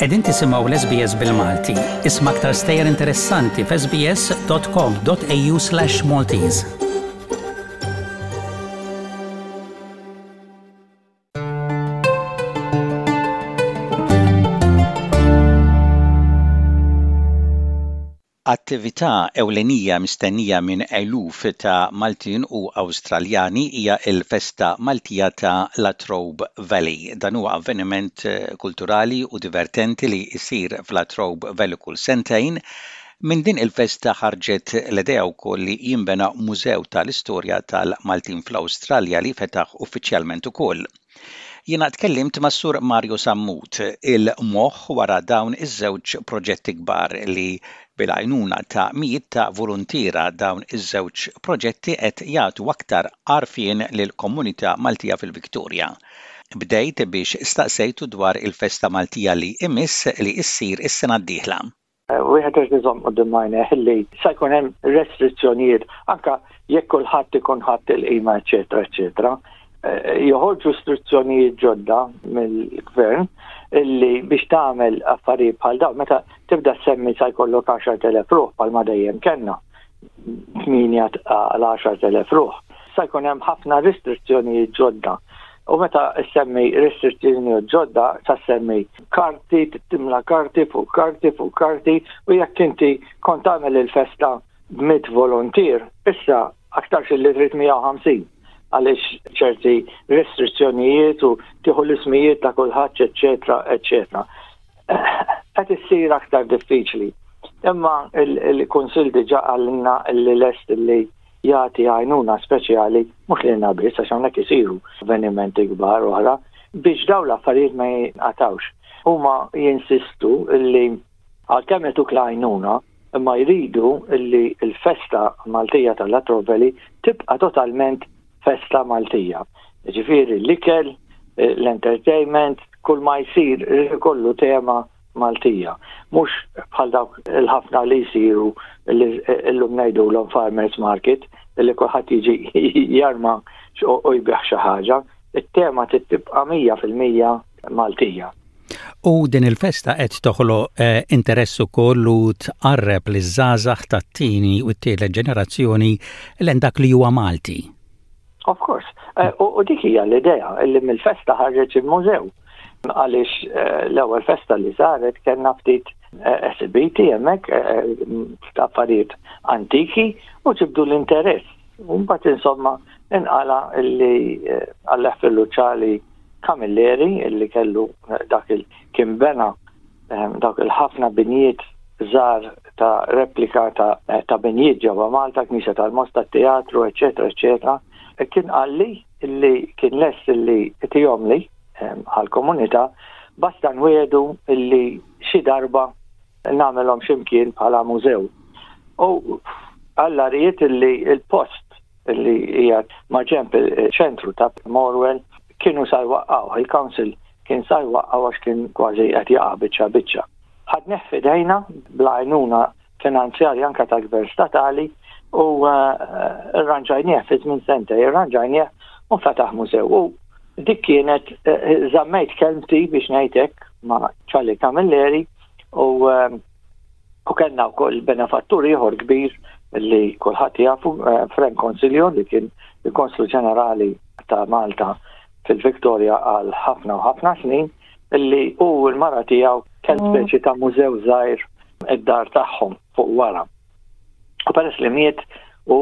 Qegħdin tisimgħu l-SBS bil-Malti. Isma' aktar stejjer interessanti f'sbs.com.au/Maltese. Attività ewlenija mistennija minn eluf ta' Maltin u Awstraljani hija l-Festa Maltija ta' Latrobe Valley. Dan huwa avveniment kulturali u divertenti li jsir f'Latrobe Valley kull sentejn. Minn din il-festa ħarġet l-idea wkoll li jinbena mużew tal-istorja tal-Maltin fl-Awstralja li fetaħ uffiċjalment ukoll. Jiena tkellimt ma' Sur Mario Sammut, il-moħħ wara dawn iż-żewġ proġetti kbar li bil-għajnuna ta' mijiet ta' volontiera dawn iż-żewġ proġetti qed jagħtu aktar għarfien lill-komunità Maltija fil-Viktorja. Bdejt biex staqsejtu dwar il-Festa Maltija li imiss li issir is-sena d-dieħla. Wieħed irid iżomm quddiem għajnejh li se jkun hemm restrizzjonijiet anke jekk kulħadd ikun ħadd il-qima eċetera, eċetera. Joħorġu istruzzjonijiet ġodda mill-gvern illi biex tagħmel affarijiet bħal dawn meta tibda semmi se jkollok 10,000 ruħ bħalma dejjem kellna 8 għal 10,000 ruħ. Se jkun hemm ħafna restrizzjonijiet ġodda. U meta semmi restrizzjonijiet ġodda sa semmi karti, timla karti fuq karti fuq karti u jekk inti kont tagħmel il-festa b'100 volontier, issa aktar li trid 150. Għaliex ċerti restrizzjonijiet u tieħu l-ismijiet ta' kulħadd eċetera, eċetera. Qed issir aktar diffiċli. Imma il-Kunsill diġà għalna li lest li jagħti għajnuna speċjali mhux lilna biss għax hawnhekk isiru avvenimenti kbar oħra biex dawn l-affarijiet ma jinqatawx. Huma jinsistu li għalkemm jagħtuk l-għajnuna imma jridu li l-festa Maltija tal-Latrobe Valley tibqa' totalment festa Maltija. Ġifieri l-ikel, l-entertainment, kull ma jsir kollu tema Maltija. Mhux bħal dawk il-ħafna li jsiru illum ngħidulhom farmers market li kulħadd jiġi jarma u jbieħ xi ħaġa. It-tema tibqa' 100% Maltija. U din il-festa qed toħloq interess ukoll u tqarreb liż-żgħażagħ tat-tieni u t-tielet ġenerazzjoni lejn dak li huwa Malti. Of course. U dik hija l-idea li mill-festa ħarġet il-mużew. Għaliex l-ewwel festa li saret kellna ftit esibiti hemmhekk affarijiet antiki u ġibdu l-interess. U mbagħad insomma inqala li Alleħ Luċali Kamilleri illi kellu dak kien bena dak il-ħafna binjiet żgħar ta' replika ta' binjiet ġewwa Malta, Knisja tal-Mosta, teatru, eċetera, eċetera. Kien għalli illi kien lest illi tihom li għal-komunità basta nwedu illi xi darba nagħmelhom x'imkien bħala mużew. U alla riet illi il-post illi hija ma' ġenb il-ċentru ta' Morwell kienu sa jwaqqgħu, il-Council kien sa jwaqqgħu għax kien kważi qed jaqa' biċċa. Ħadneħ f'idejna bl-għajnuna finanzjarja anke ta' gvern statali u rranġajnieh fi żmien sentej, rranġajnieh u fetaħ mużew. U dik kienet żammejt kelmti biex ngħidlek ma' Ċarli Kamilleri u kellna wkoll benefattur ieħor kbir li kulħadd jafu Frank Consilio li kien il-Konslu Ġenerali ta' Malta fil-Viktorja għal ħafna u ħafna snin illi hu l-mara tiegħu kien speċi ta' mużew żgħir id-dar tagħhom fuq wara. U peress li miet u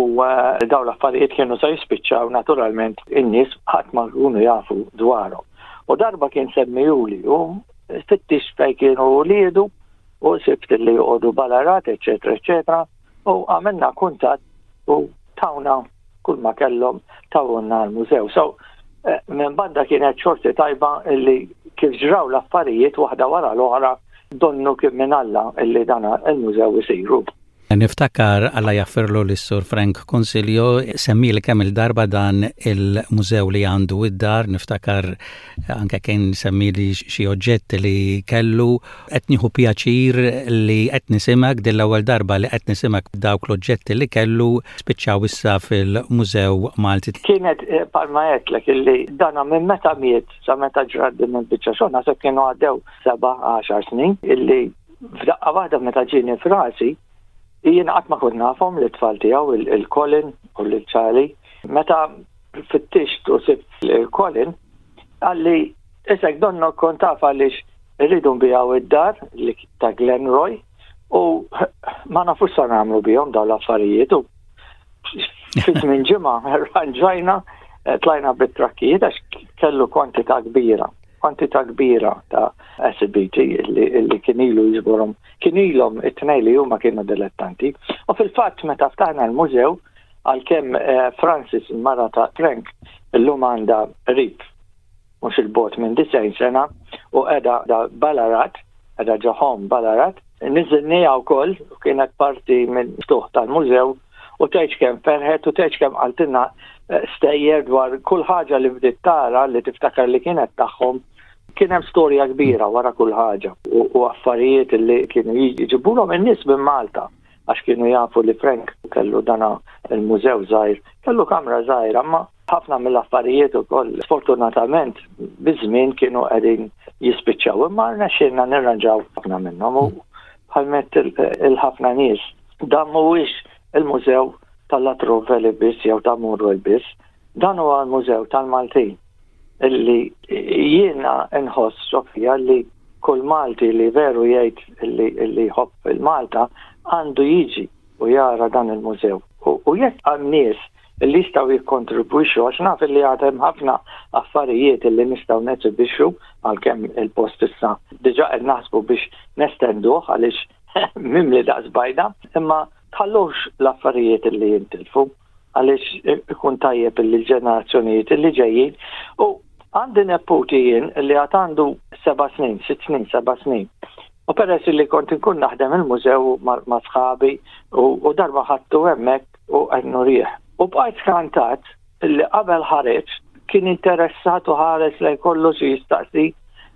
daw l-affarijiet kienu se jispiċċaw naturalment in-nies ħadd ma jkunu jafu dwarhom. U darba kien semmijuli u fittix fejn kienu wliedu u sibt li joqogħdu balarat, eċetera, eċetera, u għamilna kuntatt u tawna kull ma kellhom tawna l-mużew. So minn banda kienet xorti tajba illi kif ġraw l-affarijiet waħda wara l-oħra donnu kif minn Alla illi dana il-mużew isiru. Niftakar alla jafferlu l-Sur Frank Consilio semmi li kemm il-darba dan il-mużew li għandu id-dar, niftakar anke kien semmi li xi oġġetti li kellu qed nieħu pjaċir li qed nisimak dil-ewwel darba li qed nisimak dawk l-oġġetti li kellu spiċċaw issa fil-Mużew Malti. Kienet palma qedlek illi dana minn meta miet sa meta ġrad din il-biċċa xogħol naħseb kienu għaddew 7-10 snin illi f'daqqa waħda meta ġieni f'rasi jien qatt ma kont nafhom l-tfal tiegħu il-Colin u l-Charlie. Meta fittixt u sibt il-Colin għalli isek donna kont taf għaliex irridu nbijaw id-dar li ta' Glenroy u ma nafux sa nagħmlu bihom dawn l-affarijiet u fit minn ġimgħa rranġajna tlajna bit-trakkijiet għax kellu kwantità kbira ta' SBT li kienilu jizborom, kienilhom it-tnej li huma kienu dilettanti. U fil-fatt meta ftaħna l-mużew għalkemm Francis il-mara ta' Frank illum għandha rib mhux il-bot minn 90 sena u qiegħda da Ballarat, qiegħda ġoħom Ballarat, niżilnija wkoll u kienet parti minn ftuħ tal-mużew u tgħid kemm ferħet u tgħid kemm qaltilna stejjer dwar kull ħaġa li bdiet tara li tiftakar li kienet tagħhom. Kien hemm storja kbira wara kull ħaġa u affarijiet li kienu jiġibulhom in-nies minn Malta għax kienu jafu li Frank kellu dana il-mużew żgħir, kellu kamra żgħira, imma ħafna mill-affarijiet ukoll sfortunatament biż-żmien kienu qegħdin jispiċċaw imma rnexxielna nirranġaw ħafna minnhom u bħalmet il-ħafna nies. Dan mhuwiex il-mużew tal-Latrobe Valley biss jew ta' Murwell biss, dan huwa l-mużew tal-Maltin illi jiena nħoss Sofija li kull Malti li veru jgħid illi jħobb il-Malta għandu jiġi u jara dan il-mużew. U jekk għam nies illi jistgħu jikkontribwixxu għax naf illi għadhem ħafna affarijiet illi nistgħu nesibixxu għalkemm il-post issa diġà qed naħsbu biex nestenduh għaliex mimli daqsbajda, imma tħallux l-affarijiet illi jintilfu għaliex ikun tajjeb il-ġenerazzjonijiet illi ġejjin. U għandi nepputi jien li għandu 7 snin, 6 snin, 7 snin. U peress li kont inkun naħdem il-mużew ma' sħabi u darba ħadtu hemmhekk u għednu rieħ. U bqajt skantat li qabel ħareġ kien interessat u ħares li kollox jistaqsi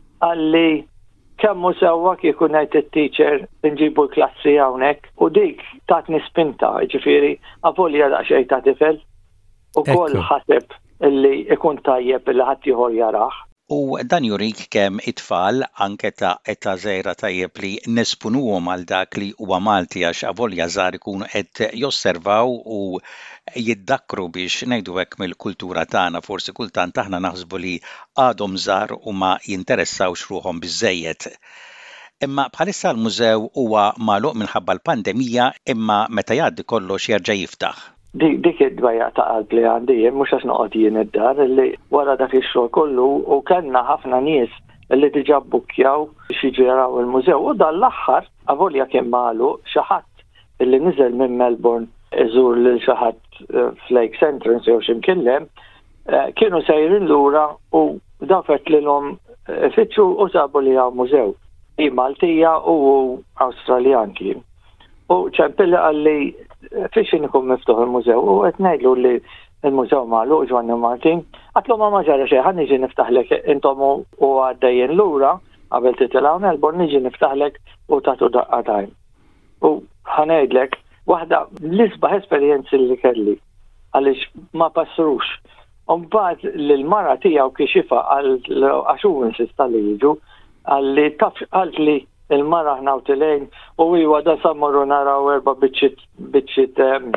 għalli kemmu sewwa kieku ngħid it-teacher nġibu l-klassi hawnhekk u dik tatni spinta, ġifieri avolja daqsxejn ta' tifel ukoll ħaseb illi ikun tajjeb illi ħadd ieħor jarah. U dan jurik kemm it-tfal anke ta' età żgħira tajjeb li nespunuhom għal dak li huwa Malti għax avolja żgħar ikunu qed josservaw u jiddakru biex ngħidu hekk mill-kultura tagħna forsi kultant aħna naħsbu li għadhom żgħar u ma jinteressawx ruhom biżżejjed. Imma bħalissa l-mużew huwa magħluq minħabba l-pandemija imma meta jgħaddi kollox jerġa' jiftaħ. Dik id-dwajja ta' qalb li għandi mhux għax noqgħod jien id-dar li wara dak ix-xogħol kollu u kellna ħafna nies li diġà bbukkjaw biex jiġu jaraw il-mużew u dan l-aħħar avolja kien magħluq xi ħadd illi niżel minn Melbourne iżur lil xi ħadd f'Lakes Entrance jew x'imkien kienu sejrin lura u dafet lilhom ifittxu u sabu li hawn mużew. Hi Maltija u Awstraljan kien. U ċempilli għalli fiex ikun miftuħ il-mużew u qed ngħidlu li il-mużew magħluq Ġwanni Martin. Għatlu ma ġara xejn ħa niġi niftaħlek intom u għaddejjin lura qabel titilgħu Melbourne niġi niftaħlek u tagħtu daqqatajn. U ħanejdlek waħda l-isbaħ esperjenzi li kelli għaliex ma passrux. U mbagħad lill-mara tiegħu kixifha għax hu insista li jiġu għalli taf qalt li il-mara ħnawtilejn u iwa da sammurru naraw 4 biċċiet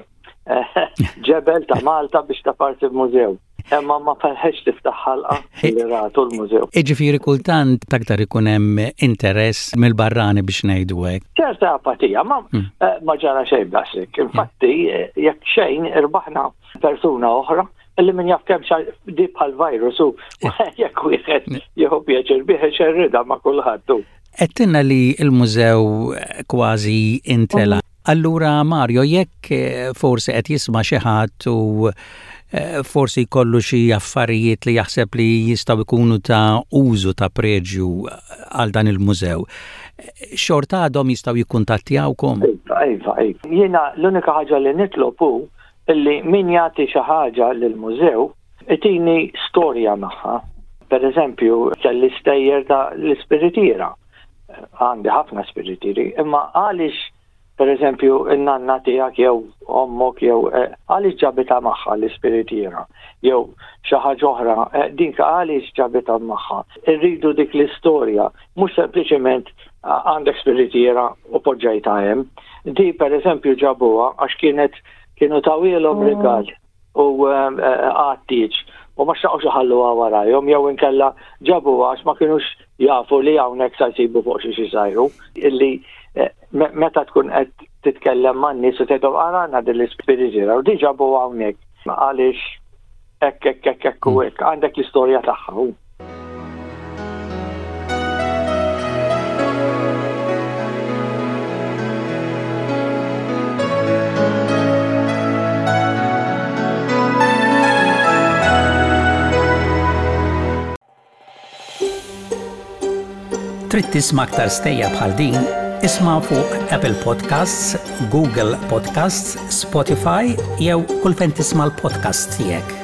ġebel ta' Malta biex ta' parti f'mużew. Imma ma ferħex tiftaħ ħalqa li ratu l-mużew. Ġifieri kultant aktar ikun hemm interess mill-barrani biex ngħidu hekk. ċerta apatija, ma ġara xejn b'daxek. Infatti, jekk xejn irbaħna persuna oħra illi min jaf kemm di bħal-virus u jekk wieħed jieħu pjaċir bih xerrida ma' kulħadd. Għettinna li il-mużew kważi intela. Allura Mario, jekk forsi qed jisma' xi ħadd u forsi kollu xi affarijiet li jaħseb li jistgħu jkunu ta' użu ta' preġju għal dan il-mużew. Xorta għadhom jistgħu jikkuntattjawkom? Iva. Jiena l-unika ħaġa li nitlob hu illi min jagħti xi ħaġa lill-mużew itini storja magħha. Per eżempju, kelli stejjer ta' l-ispiritiera. Għandi ħafna spiritieri, imma għaliex per eżempju in-nanna tiegħek jew ommok jew għaliex ġabitha magħha l-ispiritiera jew xi ħaġa oħra dik għaliex ġabitha magħha. Irridu dik l-istorja, mhux sempliċement għandek spiritiera u poġġejtha hemm. Di per eżempju ġabuha għax kienu tawilhom rigal u għattiġ u ma xtaqgħux iħalluha warajhom jew inkella ġabuha għax ma kinux jafu li hawnhekk se jsibu fuq xi sajru illi meta tkun qed titkellem man nies u tgħidhom arana din l-ispiritiera u di ġabuha hawnhekk għaliex hekk u hekk għandek l-istorja tagħha. Trid tisma' aktar stejja bħal din, isma' fuq Apple Podcasts, Google Podcasts, Spotify jew kull fejn tisma' l-podcast tiegħek.